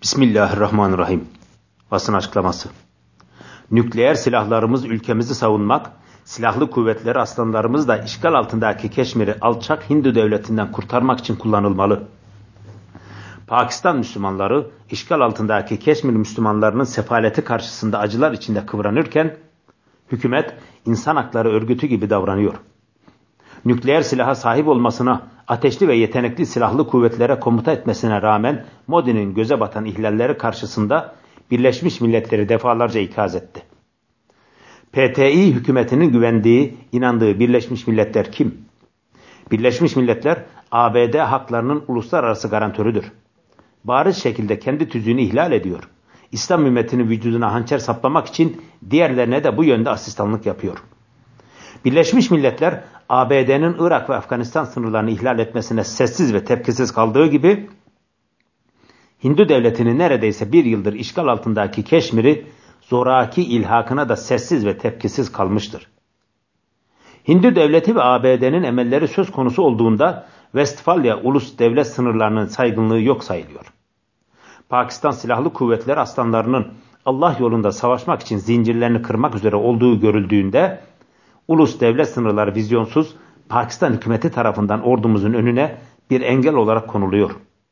Bismillahirrahmanirrahim. Basın açıklaması. Nükleer silahlarımız ülkemizi savunmak, silahlı kuvvetleri aslanlarımız da işgal altındaki Keşmir'i alçak Hindu devletinden kurtarmak için kullanılmalı. Pakistan Müslümanları işgal altındaki Keşmir Müslümanlarının sefaleti karşısında acılar içinde kıvranırken, hükümet insan hakları örgütü gibi davranıyor. Nükleer silaha sahip olmasına, ateşli ve yetenekli silahlı kuvvetlere komuta etmesine rağmen Modi'nin göze batan ihlalleri karşısında Birleşmiş Milletleri defalarca ikaz etti. PTİ hükümetinin güvendiği, inandığı Birleşmiş Milletler kim? Birleşmiş Milletler, ABD haklarının uluslararası garantörüdür. Bariz şekilde kendi tüzüğünü ihlal ediyor. İslam ümmetinin vücuduna hançer saplamak için diğerlerine de bu yönde asistanlık yapıyor. Birleşmiş Milletler, ABD'nin Irak ve Afganistan sınırlarını ihlal etmesine sessiz ve tepkisiz kaldığı gibi, Hindu devletinin neredeyse bir yıldır işgal altındaki Keşmir'i zoraki ilhakına da sessiz ve tepkisiz kalmıştır. Hindu devleti ve ABD'nin emelleri söz konusu olduğunda Westfalia ulus devlet sınırlarının saygınlığı yok sayılıyor. Pakistan Silahlı Kuvvetleri aslanlarının Allah yolunda savaşmak için zincirlerini kırmak üzere olduğu görüldüğünde ulus devlet sınırları vizyonsuz Pakistan hükümeti tarafından ordumuzun önüne bir engel olarak konuluyor.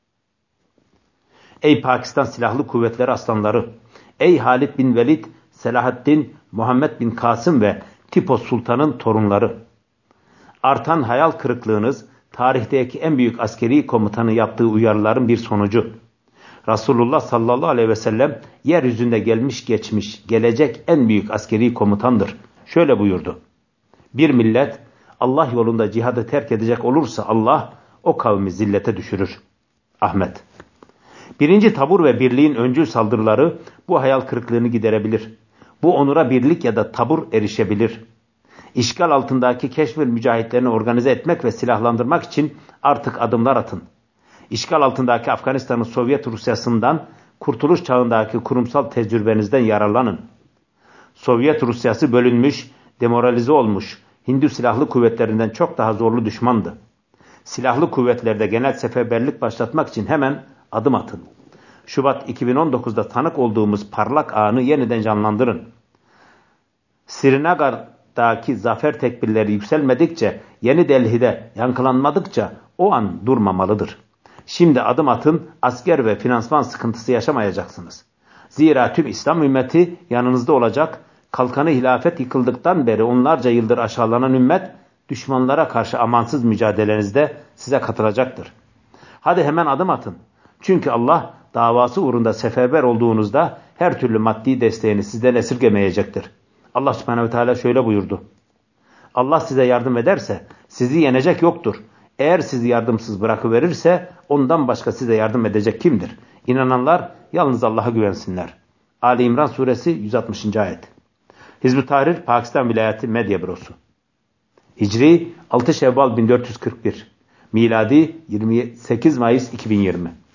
Ey Pakistan Silahlı Kuvvetleri aslanları! Ey Halid bin Velid, Selahaddin, Muhammed bin Kasım ve Tipu Sultan'ın torunları! Artan hayal kırıklığınız, tarihteki en büyük askeri komutanı yaptığı uyarıların bir sonucu. Resulullah sallallahu aleyhi ve sellem, yeryüzünde gelmiş geçmiş, gelecek en büyük askeri komutandır. Şöyle buyurdu: bir millet Allah yolunda cihadı terk edecek olursa Allah o kavmi zillete düşürür. Ahmet. Birinci tabur ve birliğin öncül saldırıları bu hayal kırıklığını giderebilir. Bu onura birlik ya da tabur erişebilir. İşgal altındaki Keşmir mücahitlerini organize etmek ve silahlandırmak için artık adımlar atın. İşgal altındaki Afganistan'ın Sovyet Rusyası'ndan, kurtuluş çağındaki kurumsal tecrübenizden yararlanın. Sovyet Rusyası bölünmüş, demoralize olmuş, Hindu silahlı kuvvetlerinden çok daha zorlu düşmandı. Silahlı kuvvetlerde genel seferberlik başlatmak için hemen adım atın. Şubat 2019'da tanık olduğumuz parlak anı yeniden canlandırın. Srinagar'daki zafer tekbirleri yükselmedikçe, Yeni Delhi'de yankılanmadıkça o an durmamalıdır. Şimdi adım atın, asker ve finansman sıkıntısı yaşamayacaksınız. Zira tüm İslam ümmeti yanınızda olacak. Kalkanı hilafet yıkıldıktan beri onlarca yıldır aşağılanan ümmet, düşmanlara karşı amansız mücadelenizde size katılacaktır. Hadi hemen adım atın. Çünkü Allah davası uğrunda seferber olduğunuzda her türlü maddi desteğini sizden esirgemeyecektir. Allah subhanehu ve teala şöyle buyurdu: Allah size yardım ederse sizi yenecek yoktur. Eğer sizi yardımsız bırakıverirse ondan başka size yardım edecek kimdir? İnananlar yalnız Allah'a güvensinler. Ali İmran suresi 160. ayet. Hizb-ı Tahrir Pakistan Vilayeti Medya Bürosu. Hicri 6 Şevval 1441. Miladi 28 Mayıs 2020.